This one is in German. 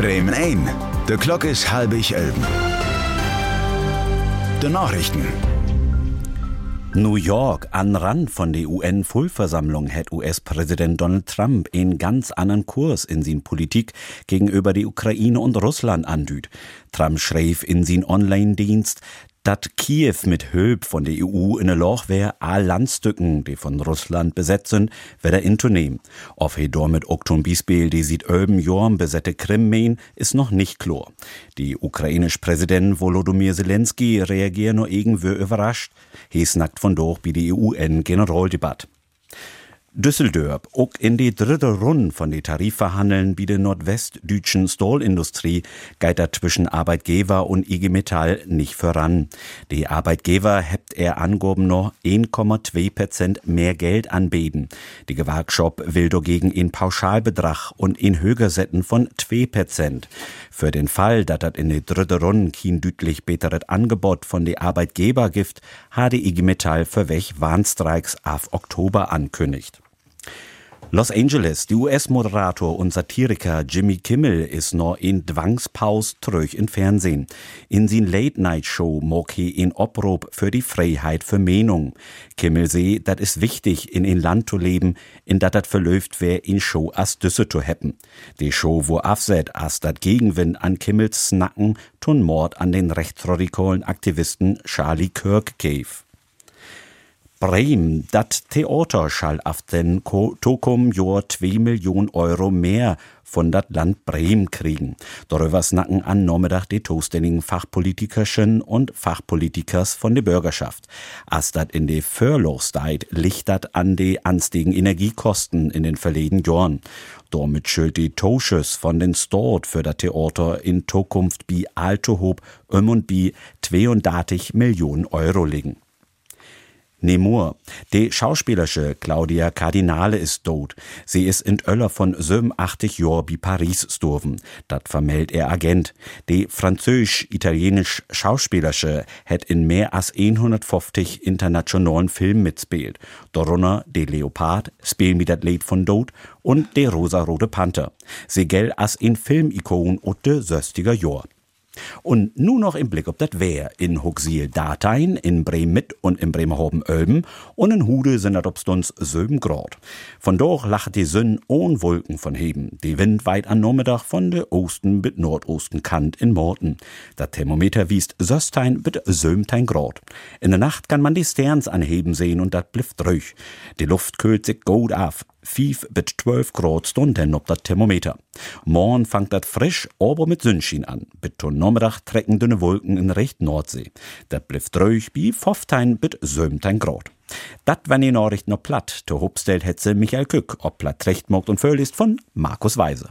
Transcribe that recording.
Bremen ein. De Klok is 10:30. De Nachrichten. New York, an Rand von der UN-Vollversammlung, hat US-Präsident Donald Trump einen ganz anderen Kurs in sin Politik gegenüber der Ukraine und Russland andüht. Trump schrieb in sin Online-Dienst, dass Kiew mit Hilfe von der EU in der Loch wär, all Landstücken, die von Russland besetzt sind, wieder intonehmen. Ob he damit auch zum Beispiel die seit 11 Jahren besetzte Krim meinen, ist noch nicht klar. Die ukrainische Präsident Volodymyr Zelensky reagiert nur irgendwie überrascht. He snackt von dort bei der UN-Generaldebatte. Düsseldorf, auch in die dritte Runde von den Tarifverhandeln bei der nordwestdeutschen Stahlindustrie geht da zwischen Arbeitgeber und IG Metall nicht voran. Die Arbeitgeber hebt angehoben noch 1,2% mehr Geld anbieten. Die Gewerkschaft will dagegen in Pauschalbetrag und in höher setzen von 2%. Für den Fall, dass das in die dritte Runde kein deutlich besseres Angebot von den Arbeitgeber gibt, hat die IG Metall für welch Warnstreiks auf Oktober ankündigt. Los Angeles, die US-Moderator und Satiriker Jimmy Kimmel ist noch in Zwangspause zurück im Fernsehen. In sin Late-Night-Show mag he in Opruf für die Freiheit für Meinung. Kimmel seh, dat is wichtig, in ein Land zu leben, in dat dat verläuft wär in Show as Düsse zu heppen. Die Show wo afset, as dat Gegenwind an Kimmels Snacken, tun Mord an den rechtsradikalen Aktivisten Charlie Kirk gave. Bremen, dat Theater schall auf den Tokum Jahr 2 Millionen Euro mehr von dat Land Bremen kriegen. Darüber snacken an Nachmittag die zuständigen Fachpolitikerchen und Fachpolitikers von der Bürgerschaft. As dat in de Furlough-Zeit liegt dat an de anstiegen Energiekosten in den verleden Jahren. Damit schuld die Tosches von den Stort für das Theater in Zukunft bi Altohob und bi 32 Millionen Euro liegen. Nemur. Die schauspielerische Claudia Cardinale ist tot. Sie ist in Öller von 87 Jahren bei Paris gestorben. Dat vermeldet ihr Agent. Die französisch-italienisch Schauspielerische hat in mehr als 150 internationalen Filmen mitspielt. Darunter die Leopard, Spiel mit dat Lied von Dod und die Rosarote Panther. Sie gilt als ein Filmikon und de 60er Jahr. Und nun noch im Blick ob das Wehr. In Huxil Datein, in Bremen mit und in Bremerhaven Ölben und in Hude sind das obstons 7 Grad. Von dort lacht die Sonne ohne Wolken von heben. Die Wind weit an Nachmittag von der Osten bis Nordosten Kant in Morten. Das Thermometer wiest 16 bis 17 Grad. In der Nacht kann man die Sterns anheben sehen und das blifft ruhig. Die Luft kühlt sich gut auf. 5 bis 12 Grad Stunden ob das Thermometer. Morgen fängt das frisch, aber mit Sonnenschein an. Bis zum Nachmittag trecken dünne Wolken in Richtung Nordsee. Das bleibt ruhig bei 15 bis 17 Grad. Das waren die Nachrichten noch platt. Der Hauptstelle hätte Michael Kück, ob platt recht mogt und völl ist von Markus Weise.